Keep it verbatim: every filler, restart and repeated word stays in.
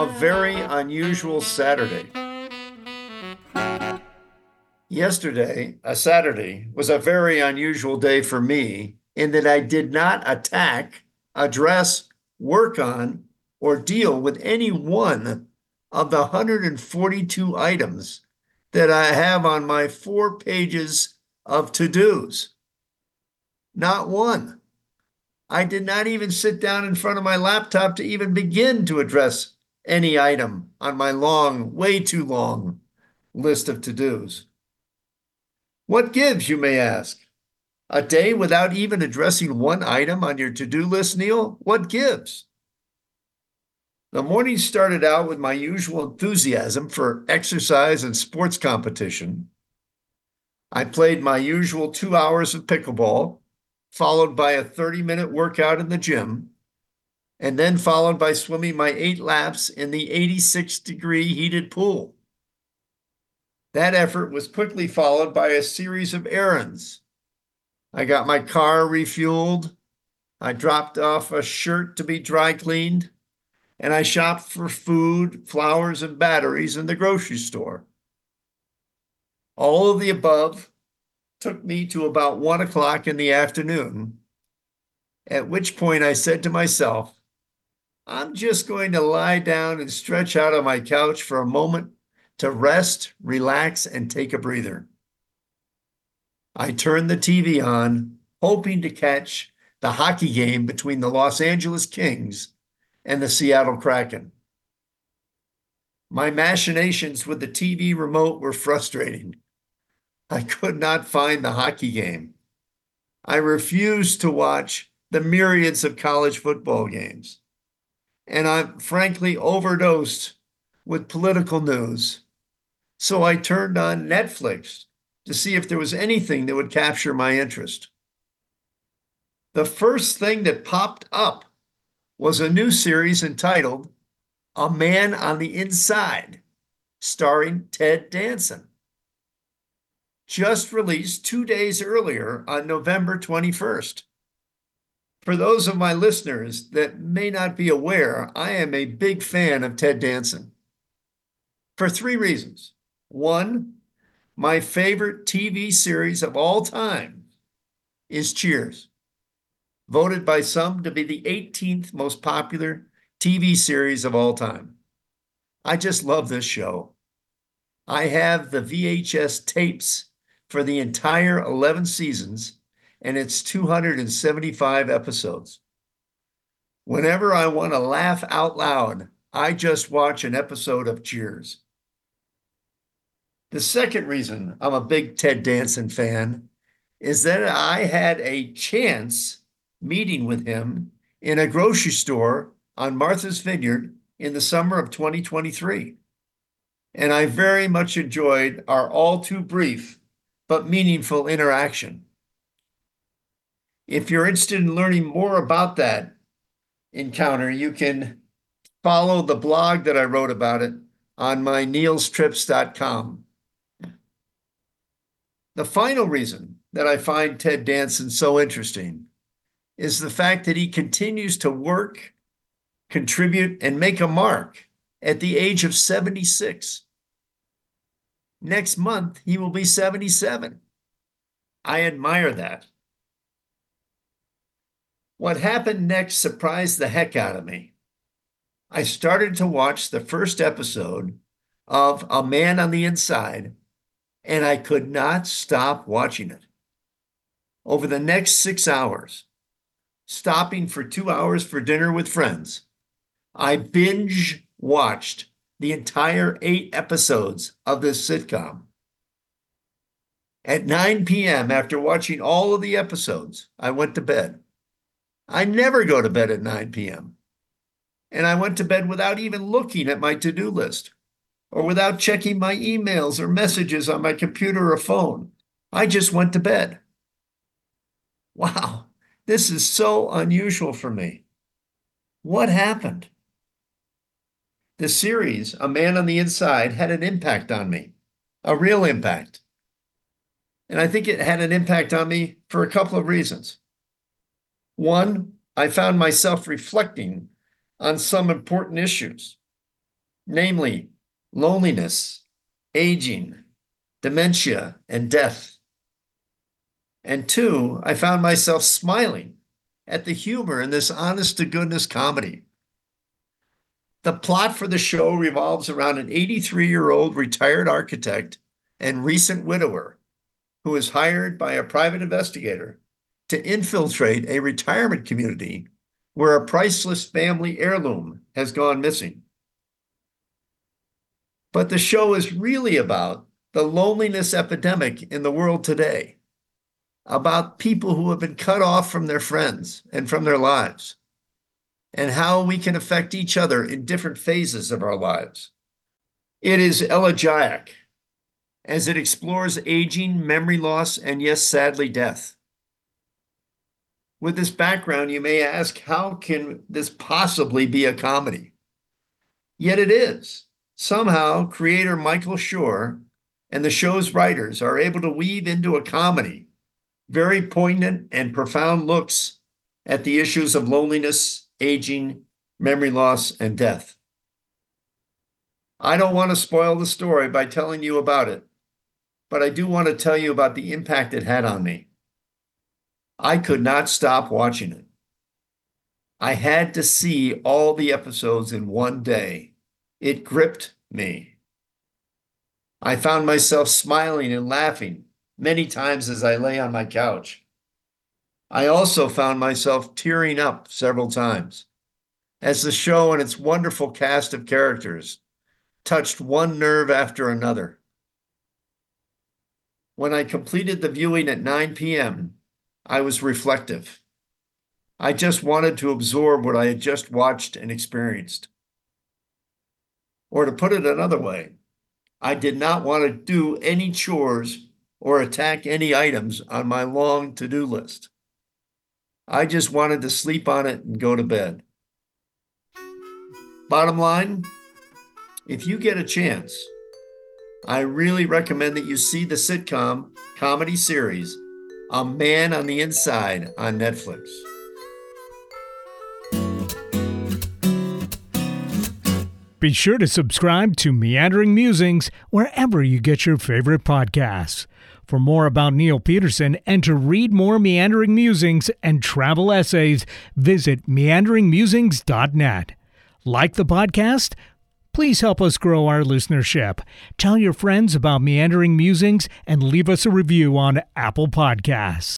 a very unusual Saturday. Yesterday, a Saturday, was a very unusual day for me in that I did not attack, address, work on, or deal with any one of the one hundred forty-two items that I have on my four pages of to-dos. Not one. I did not even sit down in front of my laptop to even begin to address any item on my long, way too long list of to-dos. What gives, you may ask? A day without even addressing one item on your to-do list, Neil? What gives? The morning started out with my usual enthusiasm for exercise and sports competition. I played my usual two hours of pickleball, followed by a thirty-minute workout in the gym, and then followed by swimming my eight laps in the eighty-six degree heated pool. That effort was quickly followed by a series of errands. I got my car refueled, I dropped off a shirt to be dry cleaned, and I shopped for food, flowers, and batteries in the grocery store. All of the above took me to about one o'clock in the afternoon, at which point I said to myself, I'm just going to lie down and stretch out on my couch for a moment to rest, relax, and take a breather. I turned the T V on, hoping to catch the hockey game between the Los Angeles Kings and the Seattle Kraken. My machinations with the T V remote were frustrating. I could not find the hockey game. I refused to watch the myriads of college football games. And I'm frankly overdosed with political news. So I turned on Netflix to see if there was anything that would capture my interest. The first thing that popped up was a new series entitled A Man on the Inside, starring Ted Danson. Just released two days earlier on November twenty-first. For those of my listeners that may not be aware, I am a big fan of Ted Danson for three reasons. One, my favorite T V series of all time is Cheers, voted by some to be the eighteenth most popular T V series of all time. I just love this show. I have the V H S tapes for the entire eleven seasons and its two hundred seventy-five episodes. Whenever I want to laugh out loud, I just watch an episode of Cheers. The second reason I'm a big Ted Danson fan is that I had a chance meeting with him in a grocery store on Martha's Vineyard in the summer of twenty twenty-three. And I very much enjoyed our all too brief but meaningful interaction. If you're interested in learning more about that encounter, you can follow the blog that I wrote about it on my neils trips dot com. The final reason that I find Ted Danson so interesting is the fact that he continues to work, contribute, and make a mark at the age of seventy-six. Next month, he will be seventy-seven. I admire that. What happened next surprised the heck out of me. I started to watch the first episode of A Man on the Inside, and I could not stop watching it. Over the next six hours, stopping for two hours for dinner with friends, I binge watched the entire eight episodes of this sitcom. At nine p.m., after watching all of the episodes, I went to bed. I never go to bed at nine p.m. And I went to bed without even looking at my to-do list or without checking my emails or messages on my computer or phone. I just went to bed. Wow, this is so unusual for me. What happened? The series, A Man on the Inside, had an impact on me, a real impact. And I think it had an impact on me for a couple of reasons. One, I found myself reflecting on some important issues. namely loneliness, aging, dementia, and death. And two, I found myself smiling at the humor in this honest-to-goodness comedy. The plot for the show revolves around an eighty-three-year-old retired architect and recent widower who is hired by a private investigator to infiltrate a retirement community where a priceless family heirloom has gone missing. But the show is really about the loneliness epidemic in the world today, about people who have been cut off from their friends and from their lives, and how we can affect each other in different phases of our lives. It is elegiac, as it explores aging, memory loss, and yes, sadly, death. With this background, you may ask, how can this possibly be a comedy? Yet it is. Somehow, creator Michael Schur and the show's writers are able to weave into a comedy very poignant and profound looks at the issues of loneliness, aging, memory loss, and death. I don't want to spoil the story by telling you about it, but I do want to tell you about the impact it had on me. I could not stop watching it. I had to see all the episodes in one day. It gripped me. I found myself smiling and laughing many times as I lay on my couch. I also found myself tearing up several times as the show and its wonderful cast of characters touched one nerve after another. When I completed the viewing at nine p.m., I was reflective. I just wanted to absorb what I had just watched and experienced. Or to put it another way, I did not want to do any chores or attack any items on my long to-do list. I just wanted to sleep on it and go to bed. Bottom line, if you get a chance, I really recommend that you see the sitcom comedy series A Man on the Inside on Netflix. Be sure to subscribe to Meandering Musings wherever you get your favorite podcasts. For more about Neil Peterson and to read more Meandering Musings and travel essays, visit meandering musings dot net. Like the podcast? Please help us grow our listenership. Tell your friends about Meandering Musings and leave us a review on Apple Podcasts.